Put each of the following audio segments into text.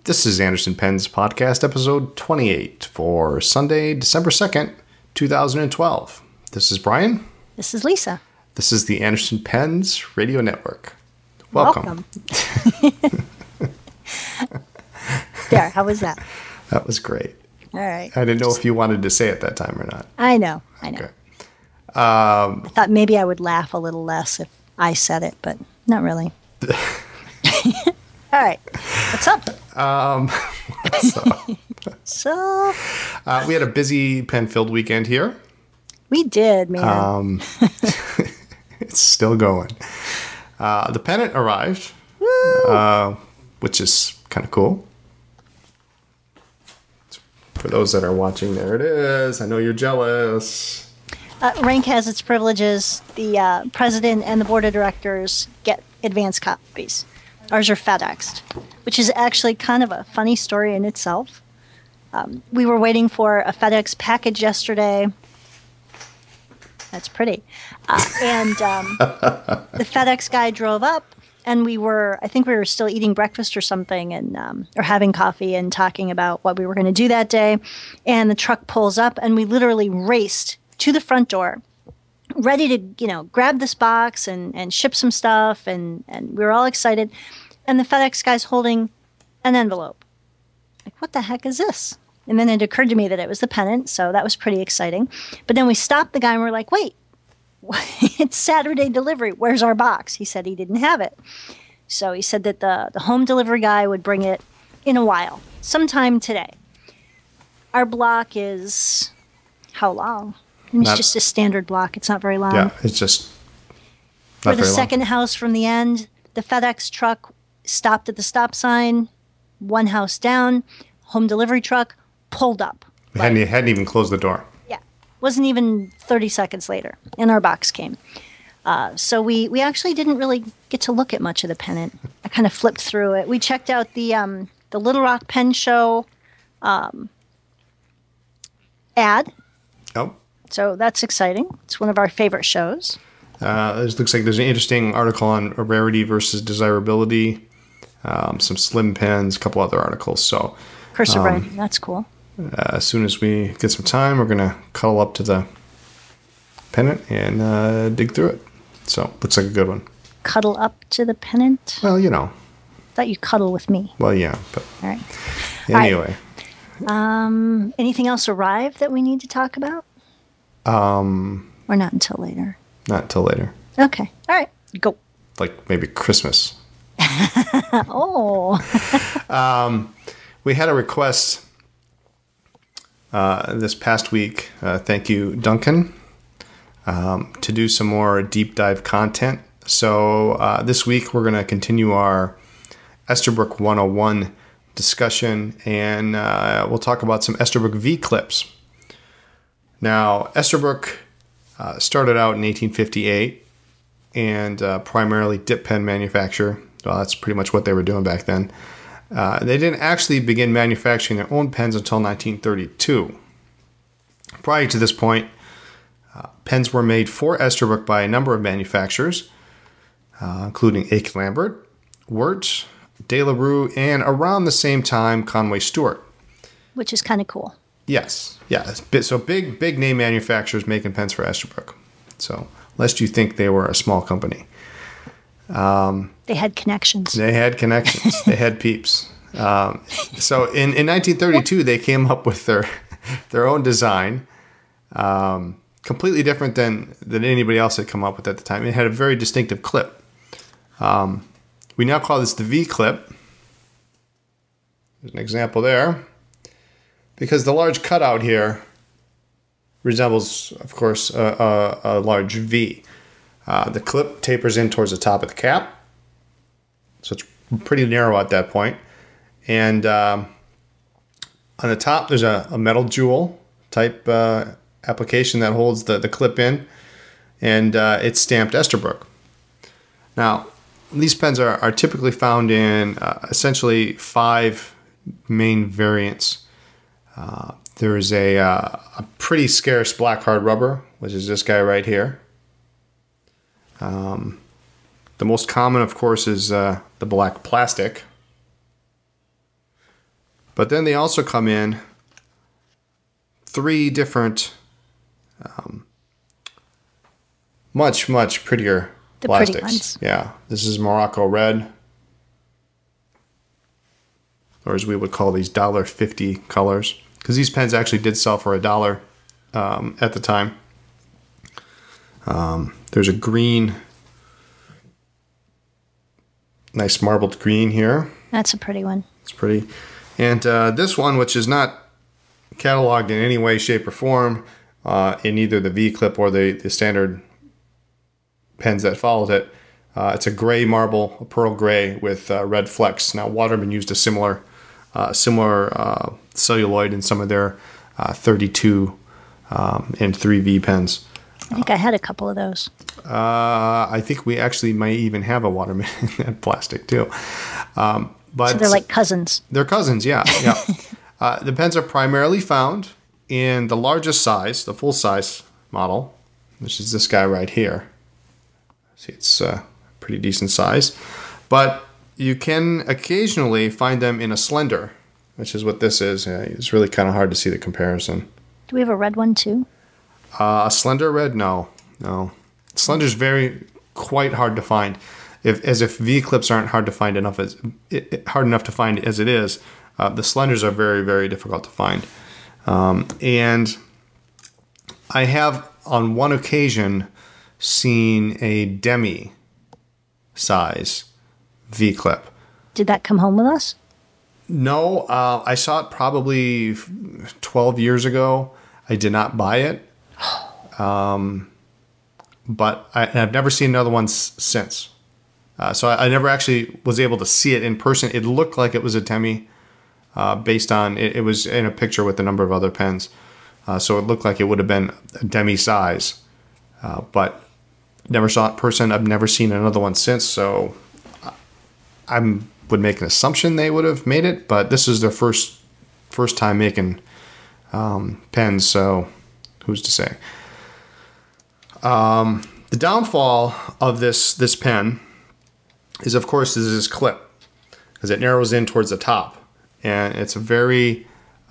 This is Anderson Penn's podcast episode 28 for Sunday, December 2nd, 2012. This is Brian. This is Lisa. This is the Anderson Penn's Radio Network. Welcome. There, how was that? That was great. All right. I didn't know if you wanted to say it that time or not. I know. Okay. I thought maybe I would laugh a little less if I said it, but not really. All right. What's up? So we had a busy Penn-filled weekend here. We did, man. It's still going. The pennant arrived, which is kind of cool. For those that are watching, there it is. I know you're jealous. Rank has its privileges. The president and the board of directors get advance copies. Ours are FedExed, which is actually kind of a funny story in itself. We were waiting for a FedEx package yesterday. That's pretty. And the FedEx guy drove up, and I think we were still eating breakfast or something, and or having coffee and talking about what we were going to do that day. And the truck pulls up, and we literally raced to the front door, ready to, grab this box and ship some stuff, and we were all excited. And the FedEx guy's holding an envelope. Like, what the heck is this? And then it occurred to me that it was the pennant, so that was pretty exciting. But then we stopped the guy and we're like, wait, it's Saturday delivery. Where's our box? He said he didn't have it. So he said that the home delivery guy would bring it in a while, sometime today. Our block is how long? It's just a standard block. It's not very long. Yeah, it's just not very long. We're the second house from the end. The FedEx truck stopped at the stop sign, one house down. Home delivery truck pulled up. Hadn't even closed the door. Yeah. Wasn't even 30 seconds later, and our box came. So we actually didn't really get to look at much of the pennant. I kind of flipped through it. We checked out the Little Rock Pen Show ad. Oh. So that's exciting. It's one of our favorite shows. It looks like there's an interesting article on rarity versus desirability, some slim pens, a couple other articles. So, Cursive writing, that's cool. As soon as we get some time, we're going to cuddle up to the pennant and dig through it. So, looks like a good one. Cuddle up to the pennant? Well, Thought you cuddle with me. Well, yeah, but all right. Anyway. All right. Anything else arrived that we need to talk about? Or not until later? Not until later. Okay. All right. Go. Like maybe Christmas. Oh. We had a request this past week. Thank you, Duncan, to do some more deep dive content. So this week we're going to continue our Esterbrook 101 discussion, and we'll talk about some Esterbrook V clips. Now, Esterbrook started out in 1858 and primarily dip pen manufacturer. Well, that's pretty much what they were doing back then. They didn't actually begin manufacturing their own pens until 1932. Prior to this point, pens were made for Esterbrook by a number of manufacturers, including Aiken Lambert, Wirt, De La Rue, and around the same time, Conway Stewart. Which is kind of cool. Yes. Yeah. So big name manufacturers making pens for Esterbrook. So lest you think they were a small company. They had connections. They had peeps. So in 1932, they came up with their own design, completely different than anybody else had come up with at the time. It had a very distinctive clip. We now call this the V clip. There's an example there. Because the large cutout here resembles, of course, a large V. The clip tapers in towards the top of the cap. So it's pretty narrow at that point. And on the top, there's a metal jewel type application that holds the clip in. And it's stamped Esterbrook. Now, these pens are typically found in essentially 5 main variants. There is a pretty scarce black hard rubber, which is this guy right here. The most common, of course, is the black plastic. But then they also come in 3 different, much, much prettier The plastics. pretty ones. Yeah. This is Morocco Red, or as we would call these $1.50 colors, because these pens actually did sell for $1 at the time. There's a green, nice marbled green here. That's a pretty one. It's pretty. And this one, which is not cataloged in any way, shape, or form in either the V-Clip or the standard pens that followed it, it's a gray marble, a pearl gray with red flecks. Now, Waterman used a similar celluloid in some of their 32 and 3V pens. I think I had a couple of those. I think we actually might even have a Waterman in that plastic too. But So they're like cousins. they're cousins, yeah. The pens are primarily found in the largest size, the full-size model, which is this guy right here. See, it's a pretty decent size. But you can occasionally find them in a slender, which is what this is. It's really kind of hard to see the comparison. Do we have a red one too? A slender red? No. Slender's quite hard to find. As if V-clips aren't hard to find enough hard enough to find as it is, the slenders are very, very difficult to find. And I have on one occasion seen a demi size V-clip. Did that come home with us? No, I saw it probably 12 years ago. I did not buy it. But I've never seen another one since. So I never actually was able to see it in person. It looked like it was a demi based on, it was in a picture with a number of other pens. So it looked like it would have been a demi size. But never saw it in person. I've never seen another one since. So I would make an assumption they would have made it. But this is their first time making pens. So who's to say? The downfall of this pen is, of course, this clip, because it narrows in towards the top, and it's a very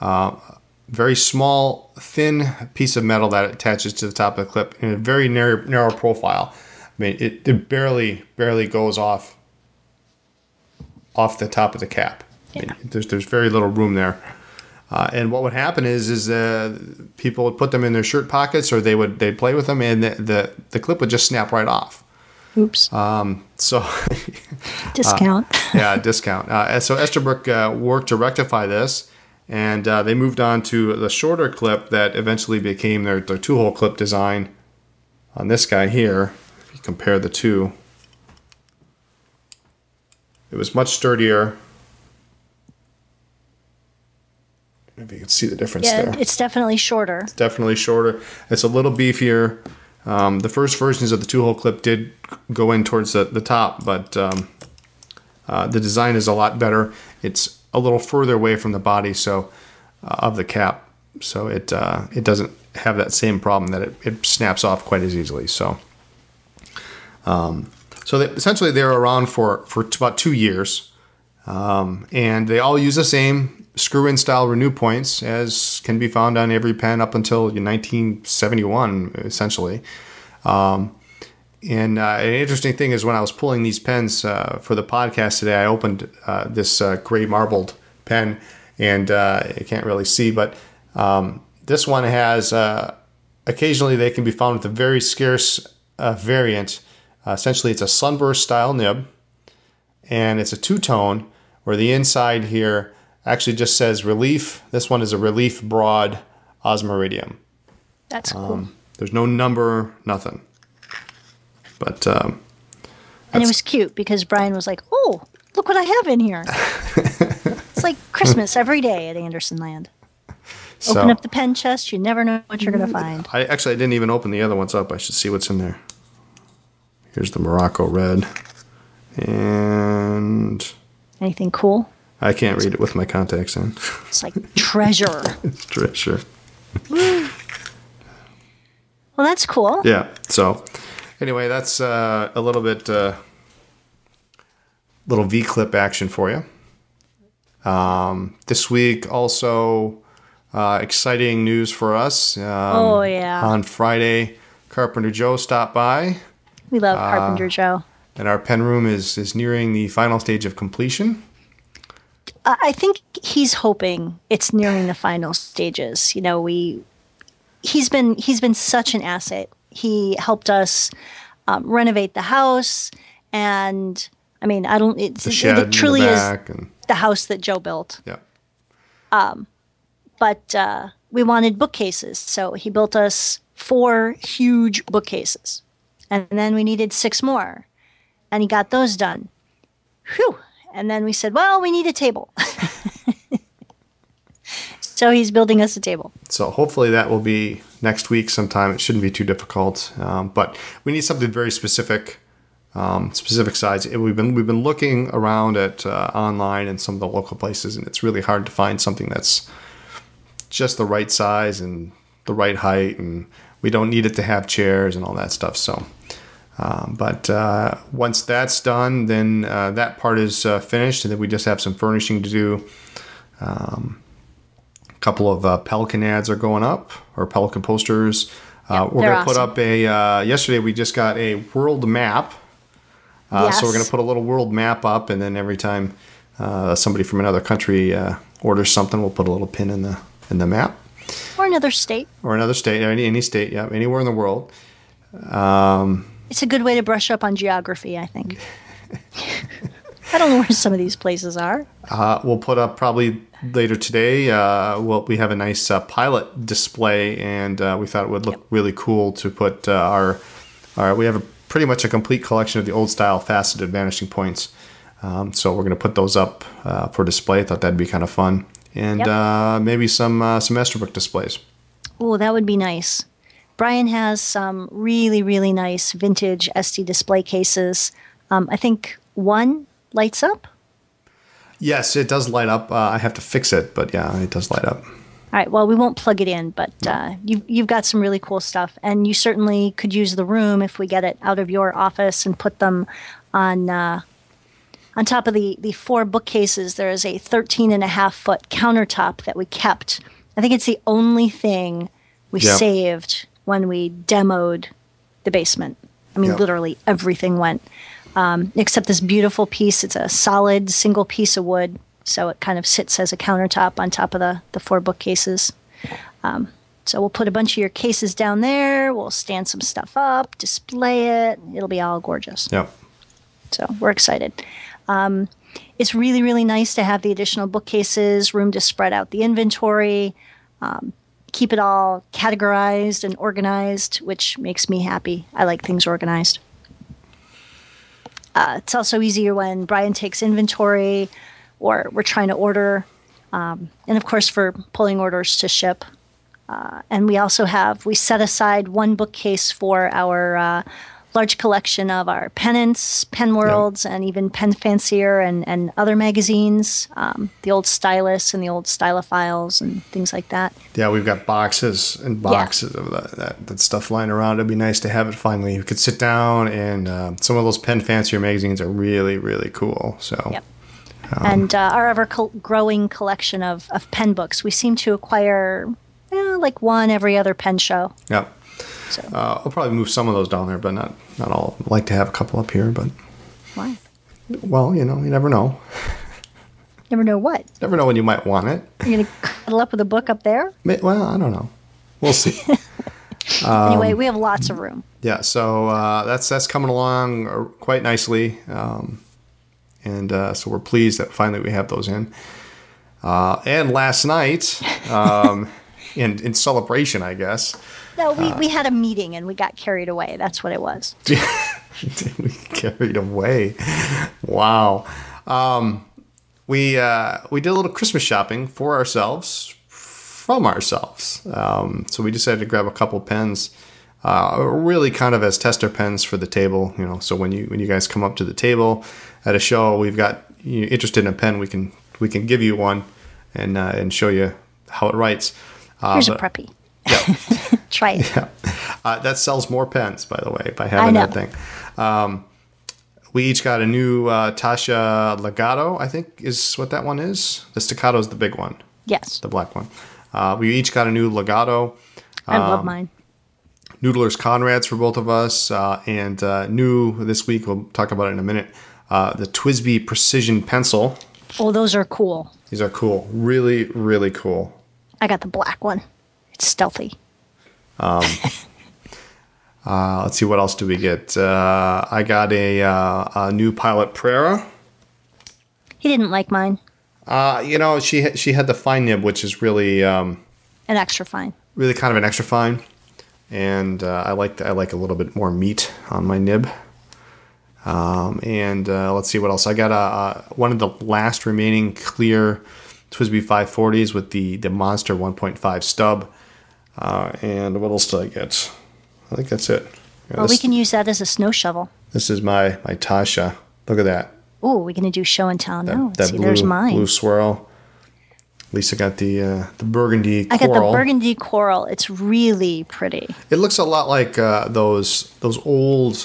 small, thin piece of metal that attaches to the top of the clip in a very narrow profile. I mean, it barely goes off the top of the cap. Yeah. I mean, there's very little room there. And what would happen is people would put them in their shirt pockets, or they'd play with them, and the clip would just snap right off. Oops. So Discount. Discount. So Esterbrook worked to rectify this, and they moved on to the shorter clip that eventually became their 2-hole clip design on this guy here. If you compare the two, it was much sturdier. Maybe you can see the difference there. It's definitely shorter. Definitely shorter. It's a little beefier. The first versions of the 2-hole clip did go in towards the top, but the design is a lot better. It's a little further away from the body of the cap, so it doesn't have that same problem that it snaps off quite as easily. So essentially they're around for about 2 years, and they all use the same screw-in style renew points as can be found on every pen up until 1971, essentially. And an interesting thing is when I was pulling these pens for the podcast today, I opened this gray marbled pen, and you can't really see, but this one has, occasionally they can be found with a very scarce variant. Essentially, it's a sunburst style nib, and it's a two-tone where the inside here actually just says Relief. This one is a Relief Broad Osmiridium. That's cool. There's no number, nothing. But and it was cute because Brian was like, "Oh, look what I have in here." It's like Christmas every day at Anderson Land. Open up the pen chest, you never know what you're going to find. I didn't even open the other ones up. I should see what's in there. Here's the Morocco Red. And anything cool? I can't read it with my contacts in. It's like treasure. It's treasure. Well, that's cool. Yeah. So, anyway, that's a little bit, little V-clip action for you. This week also exciting news for us. Oh, yeah. On Friday, Carpenter Joe stopped by, We love Carpenter Joe. and our pen room is nearing the final stage of completion. I think he's hoping it's nearing the final stages. You know, he's been such an asset. He helped us renovate the house, and I mean, The shed it truly in the is back, and the house that Joe built. yeah, But we wanted bookcases, so he built us 4 huge bookcases, and then we needed 6 more, and he got those done. Whew! And then we said, well, we need a table. So he's building us a table. so hopefully that will be next week sometime. It shouldn't be too difficult, but we need something very specific, specific size. We've been looking around at online and some of the local places, and it's really hard to find something that's just the right size and the right height, and we don't need it to have chairs and all that stuff. So, but once that's done, then that part is finished, and then we just have some furnishing to do. A couple of Pelican ads are going up, or Pelican posters. We're going to put awesome. up yesterday we just got a world map. Yes. So we're going to put a little world map up, and then every time somebody from another country orders something, we'll put a little pin in the map. Or another state. Or another state, any state, yeah, anywhere in the world. It's a good way to brush up on geography, I think. I don't know where some of these places are. We'll put up probably later today. We have a nice pilot display, and we thought it would look really cool to put we have pretty much a complete collection of the old style faceted vanishing points. So we're going to put those up for display. I thought that'd be kind of fun. And maybe some Esterbrook displays. Oh, that would be nice. Brian has some really, really nice vintage SD display cases. I think one lights up. Yes, it does light up. I have to fix it, but yeah, it does light up. All right, well, we won't plug it in, but you've got some really cool stuff. And you certainly could use the room if we get it out of your office and put them on top of the 4 bookcases. There is a 13.5-foot countertop that we kept. I think it's the only thing we saved when we demoed the basement. I mean, literally everything went. Except this beautiful piece. It's a solid single piece of wood, so it kind of sits as a countertop on top of the 4 bookcases. So we'll put a bunch of your cases down there. We'll stand some stuff up, display it. It'll be all gorgeous. Yep. So we're excited. It's really, really nice to have the additional bookcases, room to spread out the inventory, keep it all categorized and organized, which makes me happy. I like things organized. It's also easier when Brian takes inventory or we're trying to order. And of course, for pulling orders to ship. And we set aside 1 bookcase for our large collection of our pennants, Pen Worlds, and even Pen Fancier and other magazines, the old Stylus and the old Stylophiles and things like that. Yeah, we've got boxes and boxes of that stuff lying around. It'd be nice to have it finally. You could sit down, and some of those Pen Fancier magazines are really, really cool. So, and our ever-growing collection of pen books. We seem to acquire like one every other pen show. Yep. So. I'll probably move some of those down there, but not all. I'd like to have a couple up here, but... Why? Well, you never know. Never know what? Never know when you might want it. You're going to cuddle up with a book up there? Well, I don't know. We'll see. Anyway, we have lots of room. Yeah, so that's coming along quite nicely. And so we're pleased that finally we have those in. And last night, in celebration, I guess... No, we had a meeting and we got carried away. That's what it was. We carried away. Wow. We did a little Christmas shopping for ourselves, from ourselves. So we decided to grab a couple pens, really kind of as tester pens for the table. So when you guys come up to the table at a show, we've got you interested in a pen, we can give you one and show you how it writes. Here's a preppy. Yeah. Try it. Yeah. That sells more pens, by the way, by having that thing. we each got a new Tasha Legato, I think is what that one is. The Staccato is the big one, Yes. the black one. We each got a new Legato. I love mine. Noodler's Conrads for both of us. And new this week, we'll talk about it in a minute, the TWSBI Precision Pencil. Oh, those are cool. These are cool. Really, really cool. I got the black one. It's stealthy. Let's see, what else do we get? I got a new Pilot Prera. He didn't like mine. She had the fine nib, which is really An extra fine. really kind of an extra fine, and I like a little bit more meat on my nib. Let's see what else. I got one of the last remaining clear TWSBI 540s with the Monster 1.5 stub. And what else did I get? I think that's it. Yeah, Well, we can use that as a snow shovel. This is my Tasha. Look at that. Oh, we're going to do show and tell now. Let's That see, blue, there's mine. blue swirl. Lisa got the burgundy I coral. got the burgundy coral. It's really pretty. It looks a lot like those old.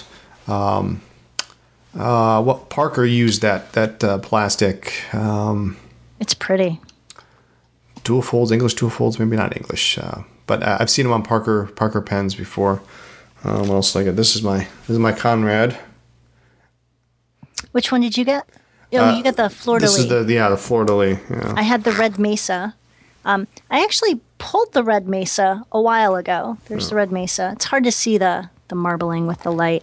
What Parker used that plastic It's pretty. dual folds, English dual folds, maybe not English, but I've seen them on Parker pens before. What else did I get? This is my Conrad. Which one did you get? Oh, you got the Fleur de This is Lis. the Fleur de Lis. Yeah. I had the Red Mesa. I actually pulled the Red Mesa a while ago. There's the Red Mesa. It's hard to see the marbling with the light.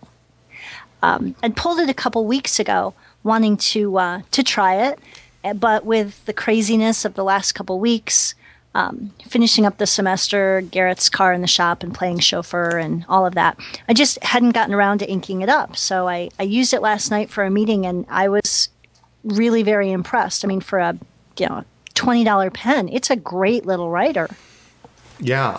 I pulled it a couple weeks ago, wanting to try it, but with the craziness of the last couple weeks, finishing up the semester, Garrett's car in the shop, and playing chauffeur and all of that, I just hadn't gotten around to inking it up. So I used it last night for a meeting, and I was really very impressed. I mean, for a $20 pen, it's a great little writer. Yeah,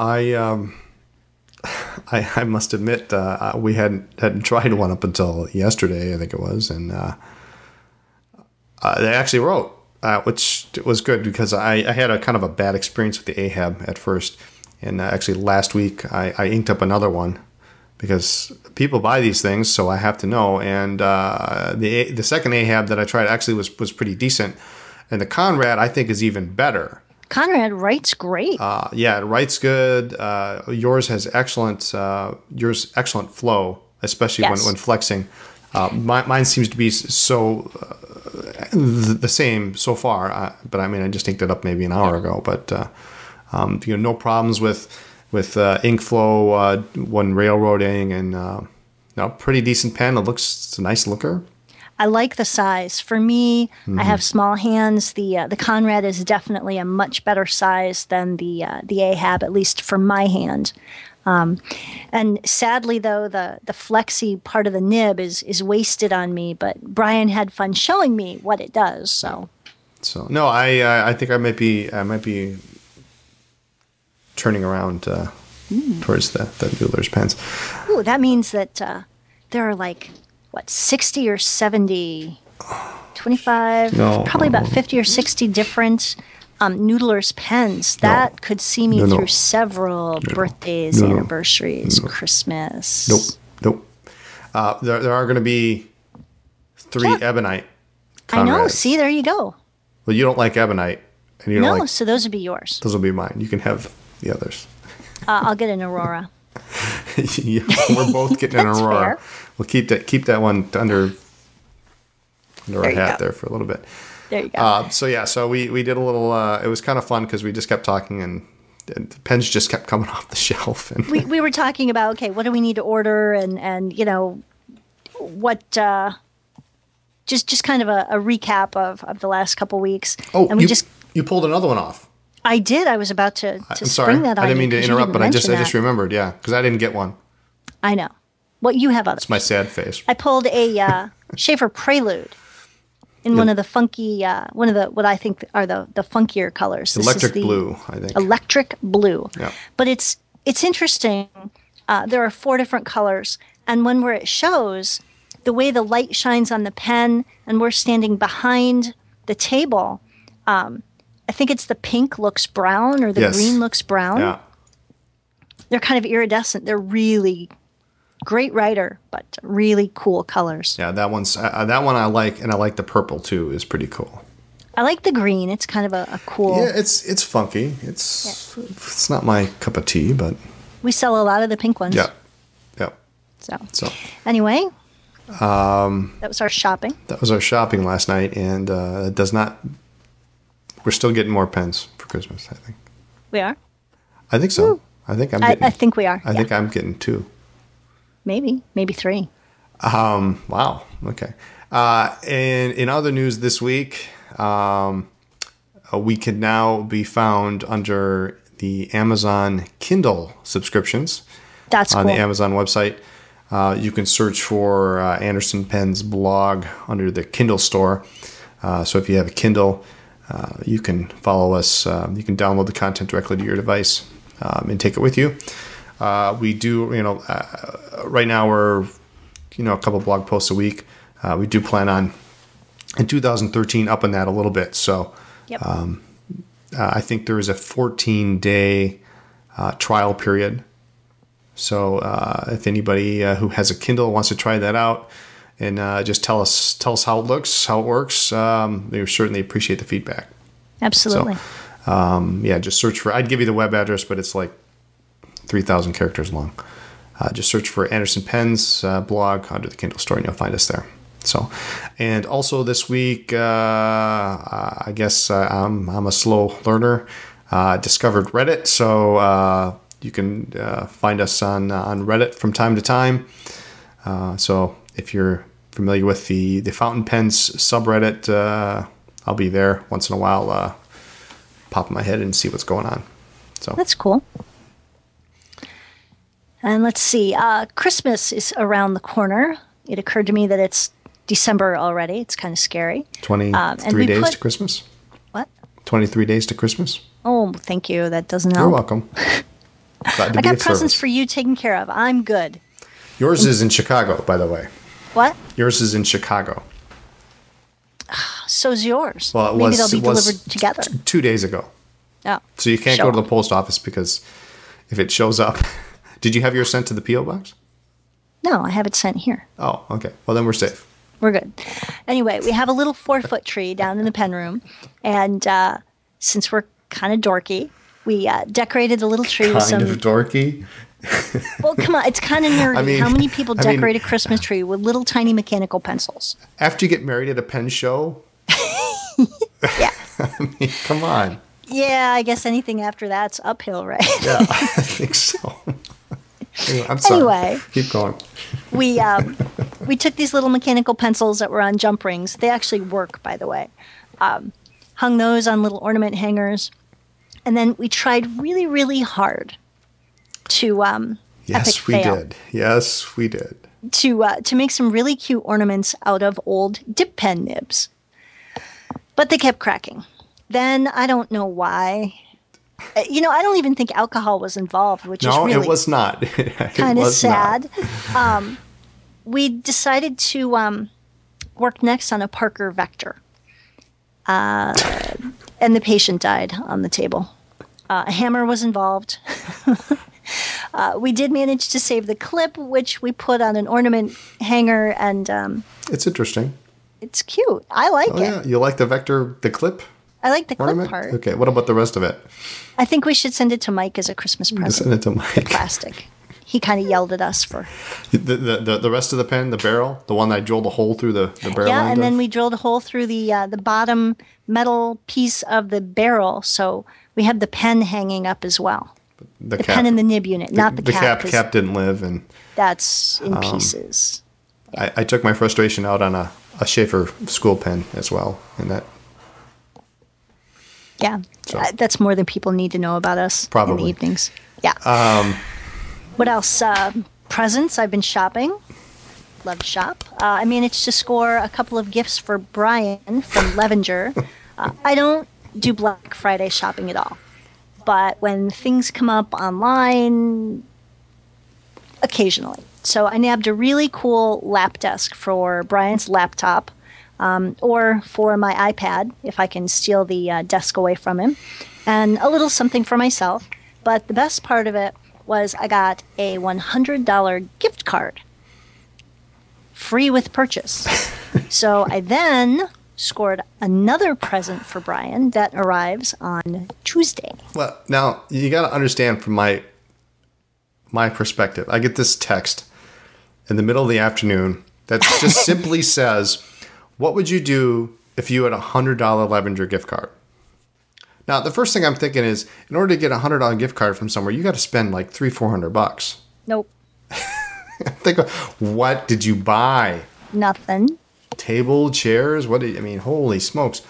I must admit we hadn't tried one up until yesterday, I think it was, and they actually wrote, which was good because I had a kind of a bad experience with the Ahab at first, and actually last week I inked up another one because people buy these things, so I have to know. And the second Ahab that I tried actually was pretty decent, and the Conrad I think is even better. Conrad writes great. Yeah, it writes good. Yours has excellent flow, especially Yes. when flexing. Mine seems to be so the same so far, but I mean, I just inked it up maybe an hour ago. But no problems with ink flow when railroading, and pretty decent pen. It's a nice looker. I like the size. For me, I have small hands. The Conrad is definitely a much better size than the Ahab, at least for my hand. And sadly, though, the flexy part of the nib is wasted on me. But Brian had fun showing me what it does. So no, I think I might be turning around towards the Noodler's pens. ooh, that means that there are like 60 or 70, 25, probably about 50 or 60 different Noodler's pens. That could see me through several birthdays, anniversaries, Christmas. Nope. There are going to be 3 Ebonite Conrads. I know. See, there you go. Well, you don't like Ebonite, and you don't like. So those would be yours. Those will be mine. You can have the others. I'll get an Aurora. Yeah, we're both getting an That's Aurora. fair. We'll keep that one under our you hat go. there for a little bit. There you go. So we did a little. It was kind of fun because we just kept talking, and the pens just kept coming off the shelf. And we were talking about, okay, what do we need to order, and what. Just kind of a recap of the last couple weeks. oh, and you pulled another one off. I did. I was about to I'm spring sorry. that on I didn't you mean to 'cause you interrupt, didn't but I just mention that. remembered. Yeah, because I didn't get one. I know. What you have others. It's my sad face. I pulled a Schaefer Prelude in one of the funky, what I think are the funkier colors. This is Electric the blue, I think. Electric blue. Yeah. But it's interesting. There are 4 different colors, and one where it shows the way the light shines on the pen, and we're standing behind the table. I think it's the pink looks brown or the Yes. green looks brown. Yeah. They're kind of iridescent. They're really Great writer, but really cool colors. Yeah, that one I like, and I like the purple too. Is pretty cool. I like the green. It's kind of a cool. Yeah, it's funky. It's not my cup of tea, but we sell a lot of the pink ones. yeah. So anyway, that was our shopping. That was our shopping last night, and it does not. We're still getting more pens for Christmas. I think. We are. I think so. Ooh. I think I'm. Getting, I think we are. I think I'm getting 2. Maybe 3. Wow. Okay. And in other news this week, we can now be found under the Amazon Kindle subscriptions. That's on cool. the Amazon website. You can search for Anderson Pen's blog under the Kindle store. So if you have a Kindle, you can follow us. You can download the content directly to your device and take it with you. We do, right now we're, a couple blog posts a week. We do plan on in 2013 upping that a little bit. So yep. I think there is a 14-day trial period. So if anybody who has a Kindle wants to try that out and just tell us how it looks, how it works, we certainly appreciate the feedback. Absolutely. So, just search for, I'd give you the web address, but it's like 3,000 characters long. Just search for Anderson Pen's blog under the Kindle store and you'll find us there. So, and also this week, I guess I'm a slow learner. Discovered Reddit, so you can find us on Reddit from time to time. So if you're familiar with the Fountain Pens subreddit, I'll be there once in a while, pop my head and see what's going on. So that's cool. And let's see, Christmas is around the corner. It occurred to me that it's December already. It's kind of scary. 23 days to Christmas? What? 23 days to Christmas? Oh, thank you. That doesn't help. You're welcome. I got presents for you taken care of. I'm good. Yours is in Chicago, by the way. What? Yours is in Chicago. So's yours. Well, maybe they'll be delivered together. 2 days ago. Oh. So you can't go to the post office because if it shows up... Did you have yours sent to the P.O. box? No, I have it sent here. Oh, okay. Well, then we're safe. We're good. Anyway, we have a little 4-foot tree down in the pen room. And since we're kind of dorky, we decorated the little tree with some... Kind of dorky? Well, come on. It's kind of nerdy. How many people decorate a Christmas tree with little tiny mechanical pencils? After you get married at a pen show? Yeah. I mean, come on. Yeah, I guess anything after that's uphill, right? Yeah, I think so. I'm sorry. Anyway. Keep going. We took these little mechanical pencils that were on jump rings. They actually work, by the way. Hung those on little ornament hangers. And then we tried really, really hard to Yes, we did. Yes, we did. To make some really cute ornaments out of old dip pen nibs. But they kept cracking. Then I don't know why. I don't even think alcohol was involved, which is really... No, it was not. Kind of sad. We decided to work next on a Parker Vector. And the patient died on the table. A hammer was involved. We did manage to save the clip, which we put on an ornament hanger, and... it's interesting. It's cute. I like it. Yeah. You like the clip? I like the ornament? clip part. Okay, what about the rest of it? I think we should send it to Mike as a Christmas present. Send it to Mike. The plastic. He kind of yelled at us for... The rest of the pen, the barrel, the one that I drilled a hole through the barrel. Yeah, and then we drilled a hole through the bottom metal piece of the barrel, so we have the pen hanging up as well. The pen in the nib unit, not the cap. The cap didn't live, and that's in pieces. Yeah. I took my frustration out on a Schaefer school pen as well, and that... Yeah, so. That's more than people need to know about us. Probably. In the evenings. Yeah. What else? Presents. I've been shopping. Love to shop. I managed to score a couple of gifts for Brian from Levenger. I don't do Black Friday shopping at all. But when things come up online, occasionally. So I nabbed a really cool lap desk for Brian's laptop. Or for my iPad, if I can steal the desk away from him, and a little something for myself. But the best part of it was I got a $100 gift card, free with purchase. So I then scored another present for Brian that arrives on Tuesday. Well, now you got to understand from my perspective. I get this text in the middle of the afternoon that just simply says, "What would you do if you had a $100 Levenger gift card?" Now, the first thing I'm thinking is, in order to get a $100 gift card from somewhere, you got to spend like $300-400. Nope. Think of, what did you buy? Nothing. Table, chairs? Holy smokes.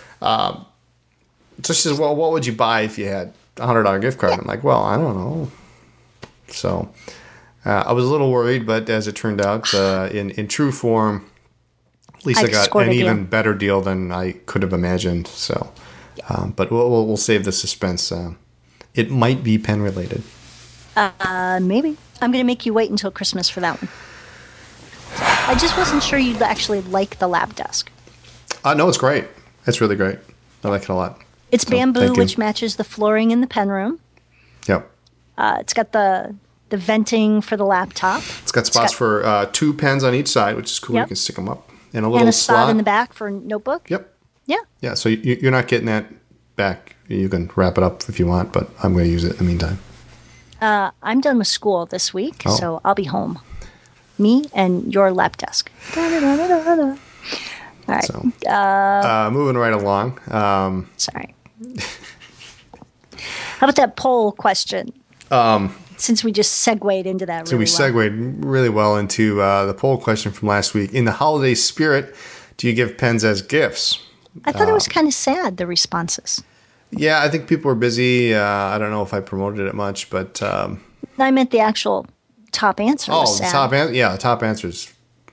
Just says, well, what would you buy if you had a $100 gift card? I'm like, well, I don't know. So I was a little worried, but as it turned out, in true form, at least I got an even better deal than I could have imagined. So, but we'll save the suspense. It might be pen related. Maybe. I'm going to make you wait until Christmas for that one. I just wasn't sure you'd actually like the lap desk. No, it's great. It's really great. I like it a lot. It's bamboo, which matches the flooring in the pen room. Yep. It's got the venting for the laptop. It's got spots for 2 pens on each side, which is cool. Yep. You can stick them up. And a little spot in the back for a notebook. Yep. Yeah. Yeah, so you're not getting that back. You can wrap it up if you want, but I'm going to use it in the meantime. I'm done with school this week, so I'll be home. Me and your lap desk. All right. So, moving right along. Sorry. How about that poll question? Since we just segued into that really well. So we segued really well into the poll question from last week. In the holiday spirit, do you give pens as gifts? I thought it was kind of sad, the responses. Yeah, I think people were busy. I don't know if I promoted it much, but... I meant the actual top answer was sad. The top answer is...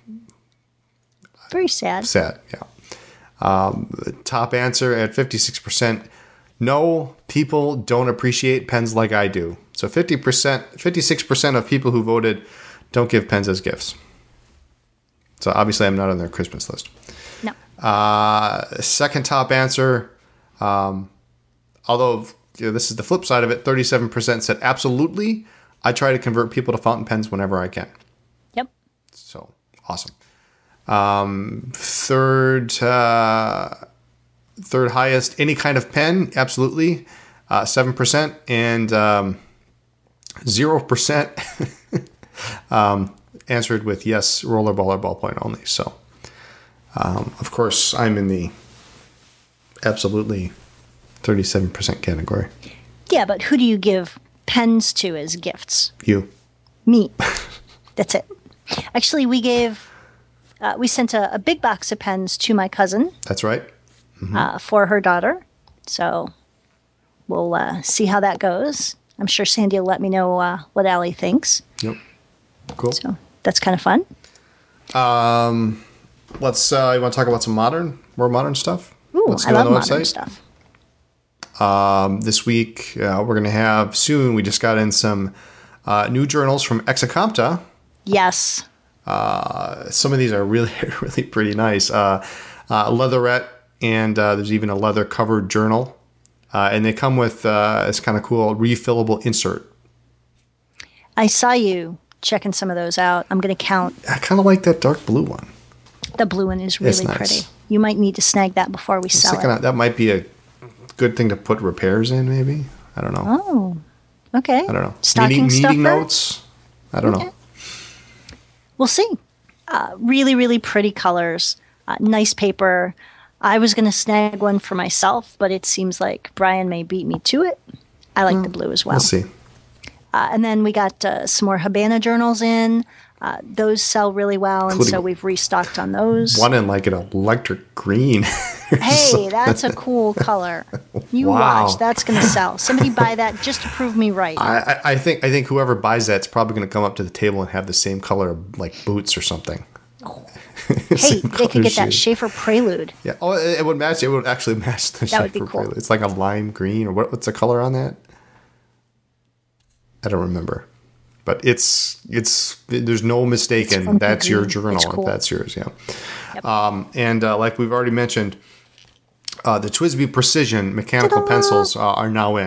Very sad. Sad, yeah. Top answer at 56%. No, people don't appreciate pens like I do. So 56% of people who voted don't give pens as gifts. So obviously I'm not on their Christmas list. No. Second top answer, although this is the flip side of it, 37% said absolutely. I try to convert people to fountain pens whenever I can. Yep. So awesome. Third highest, any kind of pen, absolutely, 7%, and 0% answered with yes, rollerball or ballpoint only. So, of course, I'm in the absolutely 37% category. Yeah, but who do you give pens to as gifts? You. Me. That's it. Actually, we sent a big box of pens to my cousin. That's right. Mm-hmm. For her daughter. So we'll see how that goes. I'm sure Sandy will let me know what Allie thinks. Yep. Cool. So that's kind of fun. Let's. You want to talk about some more modern stuff? Ooh, I love modern stuff. This week we're going to have soon. We just got in some new journals from Exacompta. Yes. Some of these are really, really pretty nice. Leatherette, and there's even a leather-covered journal. And they come with this kind of cool refillable insert. I saw you checking some of those out. I'm going to count. I kind of like that dark blue one. The blue one is really pretty. You might need to snag that before we sell it. That might be a good thing to put repairs in, maybe. I don't know. Oh, okay. I don't know. Stocking stuffer? Meeting notes? I don't know. We'll see. Really, really pretty colors. Nice paper. I was going to snag one for myself, but it seems like Brian may beat me to it. I like the blue as well. We'll see. And then we got some more Habana journals in. Those sell really well, and so we've restocked on those. One in like an electric green. Hey, that's a cool color. You watch. That's going to sell. Somebody buy that just to prove me right. I think whoever buys that's probably going to come up to the table and have the same color like boots or something. Oh. Hey, they could get that Schaefer Prelude. Yeah. Oh, it would match. It would actually match the Schaefer Prelude. Cool. It's like a lime green, or what's the color on that? I don't remember. But it's there's no mistaking that's your journal if that's yours, yeah. Yep. And like we've already mentioned, the TWSBI Precision mechanical pencils are now in.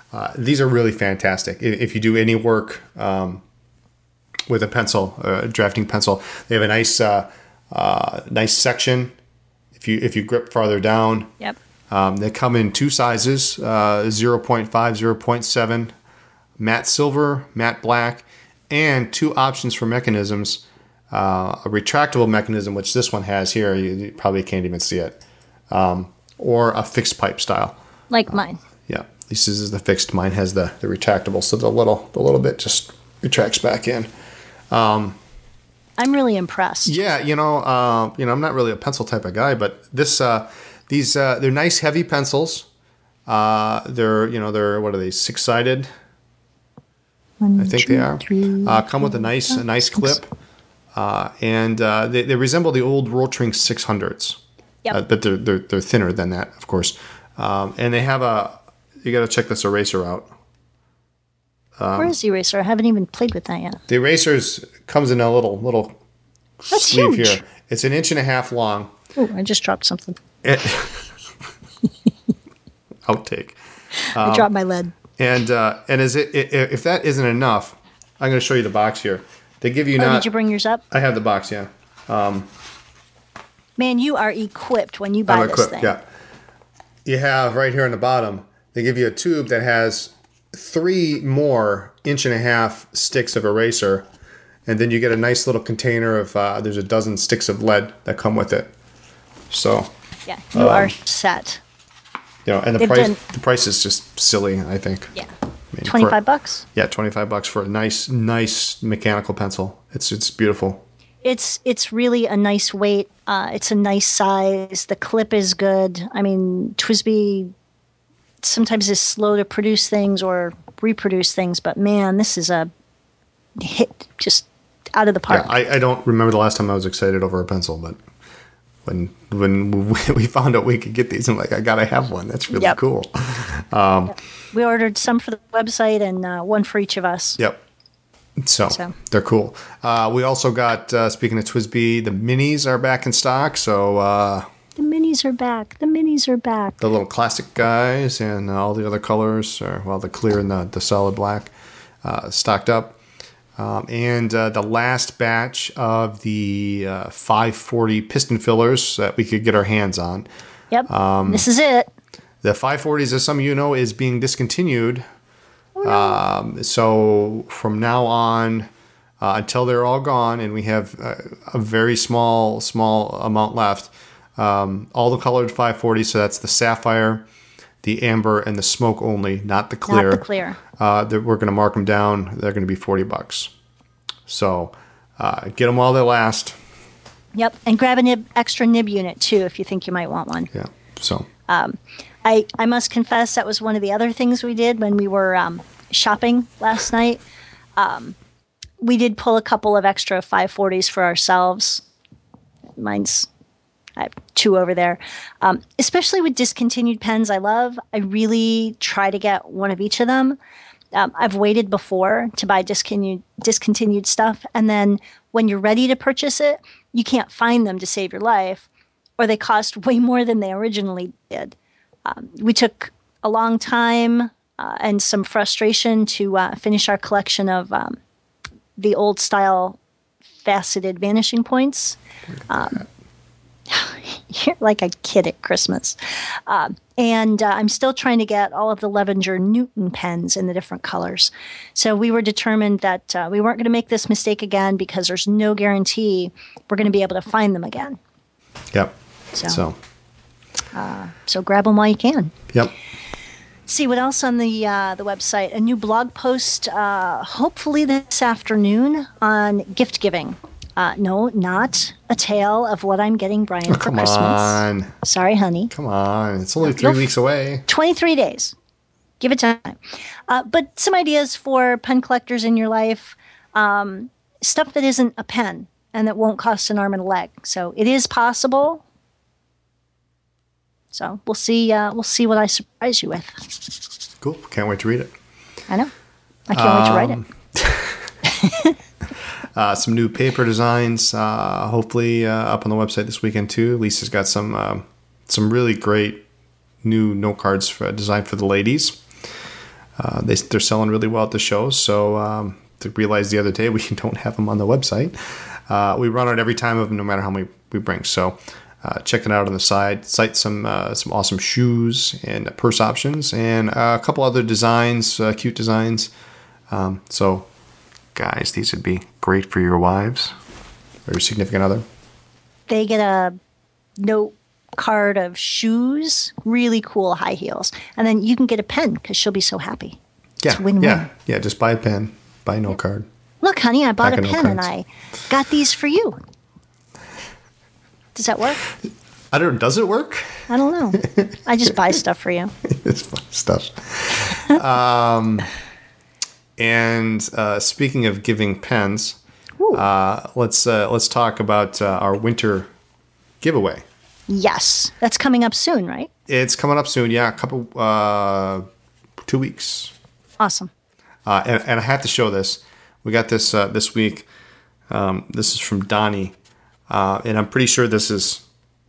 These are really fantastic. If you do any work with a pencil, drafting pencil, they have a nice section. If you grip farther down, Yep. They come in two sizes: 0.5, 0.7, matte silver, matte black, and two options for mechanisms. A retractable mechanism, which this one has here. You probably can't even see it. Or a fixed pipe style. Like mine. Yeah, this is the fixed. Mine has the retractable, so the little bit just retracts back in. I'm really impressed. Yeah, I'm not really a pencil type of guy, but they're nice heavy pencils. They're what are they, 6-sided? I think they are. Come with a nice clip, and they resemble the old Rotring 600s. Yep. But they're thinner than that, of course. And they have you got to check this eraser out. Where is the eraser? I haven't even played with that yet. The erasers comes in a little That's sleeve huge. here. It's 1.5 inches long. Oh, I just dropped something. Outtake. I dropped my lead. And if that isn't enough, I'm going to show you the box here. They give you Did you bring yours up? I have the box, yeah. Man, you are equipped when you buy this thing. Yeah. You have right here on the bottom, they give you a tube that has 3 more 1.5 inch sticks of eraser, and then you get a nice little container of there's a dozen sticks of lead that come with it. So Yeah, you are set. and the price is just silly, I think. Yeah. I mean, $25? Yeah, $25 for a nice mechanical pencil. It's beautiful. It's really a nice weight. It's a nice size. The clip is good. I mean, TWSBI sometimes is slow to produce things or reproduce things, but man, this is a hit just out of the park. Yeah, I don't remember the last time I was excited over a pencil, but when we found out we could get these, I'm like, I gotta have one. That's really cool. We ordered some for the website and one for each of us. Yep. So they're cool. We also got, speaking of TWSBI, the minis are back in stock. So the minis are back. The minis are back. The little classic guys and all the other colors, the clear and the solid black, stocked up. And the last batch of the 540 piston fillers that we could get our hands on. Yep. This is it. The 540s, as some of you know, is being discontinued. So from now on, until they're all gone, and we have a very small amount left, all the colored 540s, so that's the sapphire, the amber, and the smoke only, not the clear. Not the clear. We're going to mark them down. They're going to be $40. So get them while they last. Yep, and grab an extra nib unit too if you think you might want one. Yeah. So. I must confess that was one of the other things we did when we were shopping last night. We did pull a couple of extra 540s for ourselves. I have 2 over there. Especially with discontinued pens I really try to get one of each of them. I've waited before to buy discontinued stuff, and then when you're ready to purchase it, you can't find them to save your life, or they cost way more than they originally did. We took a long time and some frustration to finish our collection of the old style faceted vanishing points. You're like a kid at Christmas. And I'm still trying to get all of the Levenger Newton pens in the different colors. So we were determined that we weren't going to make this mistake again because there's no guarantee we're going to be able to find them again. Yep. So grab them while you can. Yep. See what else on the website. A new blog post, hopefully this afternoon, on gift giving. No, not a tale of what I'm getting Brian for Christmas. Come on. Sorry, honey. Come on. It's only 3 weeks away. 23 days. Give it time. But some ideas for pen collectors in your life. Stuff that isn't a pen and that won't cost an arm and a leg. So it is possible. So we'll see what I surprise you with. Cool. Can't wait to read it. I know. I can't wait to write it. Some new paper designs, hopefully up on the website this weekend too. Lisa's got some really great new note cards designed for the ladies. They're selling really well at the shows. So to realize the other day we don't have them on the website. We run out every time of them, no matter how many we bring. So check it out on the site. Some awesome shoes and purse options and a couple other designs, cute designs. So guys, these would be great for your wives or your significant other. They get a note card of shoes, really cool high heels, and then you can get a pen because she'll be so happy. Yeah, It's win-win. yeah. Just buy a pen, buy a note card. Look, honey, I bought Pack a of note pen and cards. I got these for you. Does that work? I don't. Does it work? I don't know. I just buy stuff for you. It's fun stuff. And speaking of giving pens, Ooh. let's talk about our winter giveaway. Yes, that's coming up soon, right? It's coming up soon. Yeah, a couple 2 weeks. Awesome. And I have to show this. We got this this week. This is from Donnie, and I'm pretty sure this is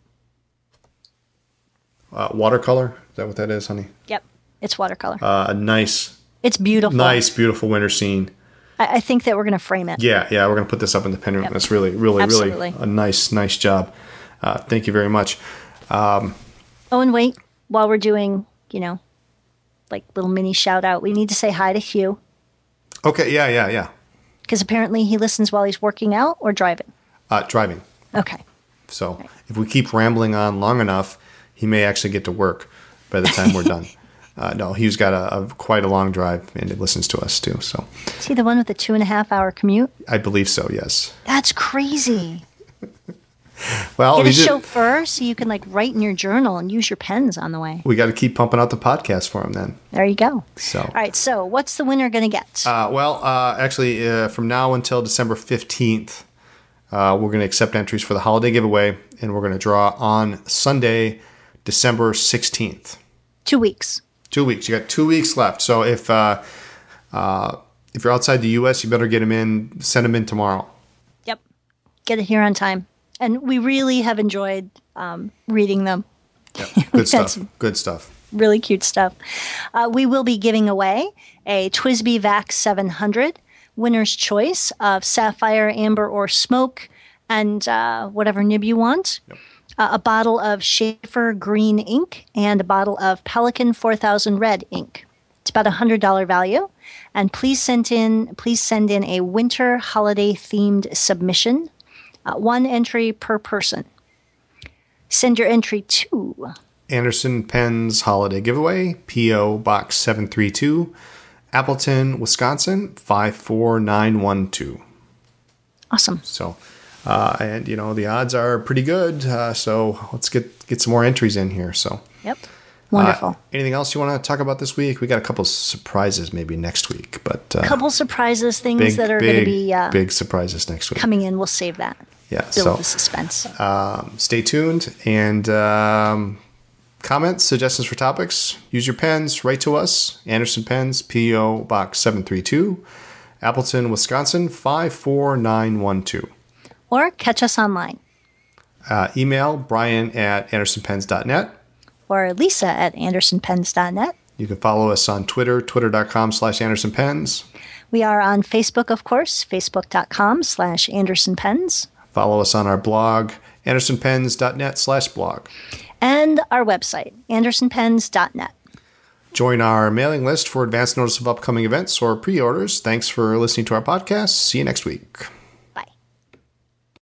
watercolor. Is that what that is, honey? Yep, it's watercolor. A nice, It's beautiful. beautiful winter scene. I think that we're going to frame it. Yeah, we're gonna put this up in the pen room. Yep. It's really Absolutely. a nice job. Thank you very much. Oh, and wait, while we're doing, like little mini shout out, we need to say hi to Hugh Okay, yeah. because apparently he listens while he's working out or driving. Driving. Okay. So if we keep rambling on long enough, he may actually get to work by the time we're done. No, he's got quite a long drive, and he listens to us too. So Is he the one with the 2.5-hour commute? I believe so. Yes. That's crazy. Well, Get a we did- chauffeur so you can like write in your journal and use your pens on the way. we got to keep pumping out the podcast for him then. There you go. So. All right, so what's the winner going to get? Actually, from now until December 15th, we're going to accept entries for the holiday giveaway, and we're going to draw on Sunday, December 16th. 2 weeks. 2 weeks. You got 2 weeks left. So if you're outside the U.S., you better get them in. Send them in tomorrow. Yep. Get it here on time. And we really have enjoyed reading them. Yep. Good stuff. Good stuff. Really cute stuff. We will be giving away a TWSBI VAC 700 winner's choice of sapphire, amber, or smoke, and whatever nib you want. Yep. A bottle of Schaefer Green ink and a bottle of Pelican 4000 Red ink. It's about $100 value. And please send in a winter holiday themed submission. 1 entry per person. Send your entry to Anderson Pens Holiday Giveaway, P.O. Box 732, Appleton, Wisconsin, 54912. Awesome. So, and the odds are pretty good. So let's get some more entries in here. So, Yep. Wonderful. Anything else you want to talk about this week? We got a couple surprises maybe next week, but Couple surprises, things that are going to be big surprises next week. coming in. We'll save that. Yeah. Build So the suspense. stay tuned and comments, suggestions for topics. Use your pens. Write to us. Anderson Pens, P.O. Box 732, Appleton, Wisconsin 54912. Or catch us online. Email brian@andersonpens.net. Or Lisa at andersonpens.net. You can follow us on Twitter, twitter.com/andersonpens. We are on Facebook, of course, facebook.com/andersonpens. Follow us on our blog, andersonpens.net/blog. And our website, andersonpens.net. Join our mailing list for advance notice of upcoming events or pre-orders. Thanks for listening to our podcast. See you next week.